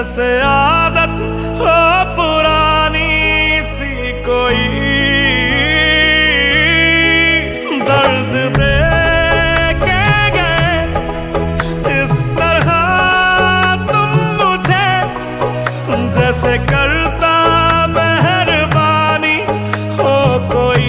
जैसे आदत हो पुरानी सी कोई, दर्द दे के गए इस तरह तुम मुझे, जैसे करता मेहरबानी हो कोई।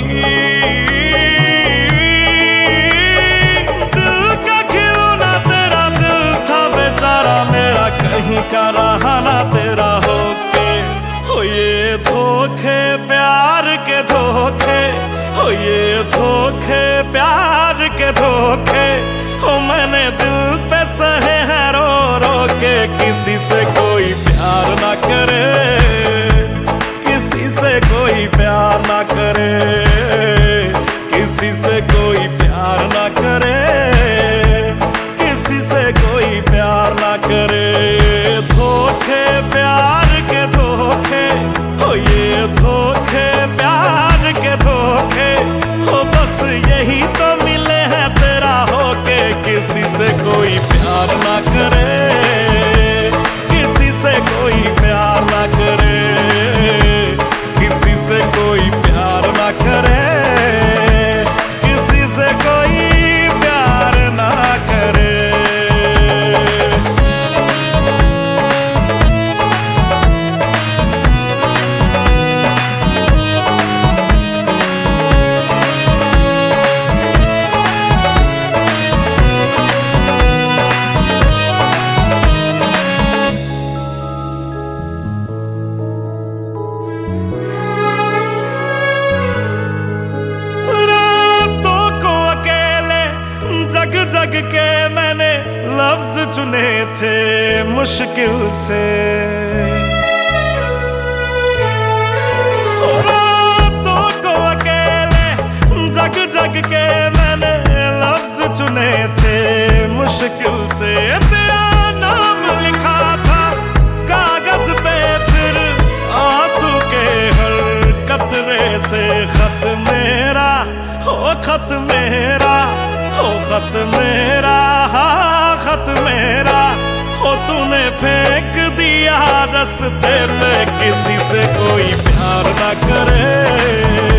दिल का खिलौना तेरा दिल था बेचारा मेरा, कहीं का रहा ना तेरा होके। हो ये धोखे प्यार के धोखे, हो ये धोखे प्यार के धोखे, हो मैंने दिल पे सहे हैं रो रो के। किसी से कोई प्यार ना करे, किसी से कोई प्यार ना करे, किसी से कोई प्यार ना करे, किसी से कोई प्यार ना करे। धोखे प्यार के धोखे, हो ये धोखे प्यार के धोखे, हो बस यही तो मिले हैं तेरा होके। किसी से कोई प्यार ना करे, किसी से कोई प्यार ना करे, किसी से कोई प्यार ना करे, किसी से कोई प्यार ना करे। जग के मैंने लफ्ज चुने थे मुश्किल से, रातों को अकेले जग जग के मैंने लफ्ज चुने थे मुश्किल से। तेरा नाम लिखा था कागज पे, फिर आंसू के हर कतरे से खत मेरा हो, खत मेरा हो, खत मेरा, हाँ खत मेरा हो, तूने फेंक दिया रास्ते पे। किसी से कोई प्यार ना करे,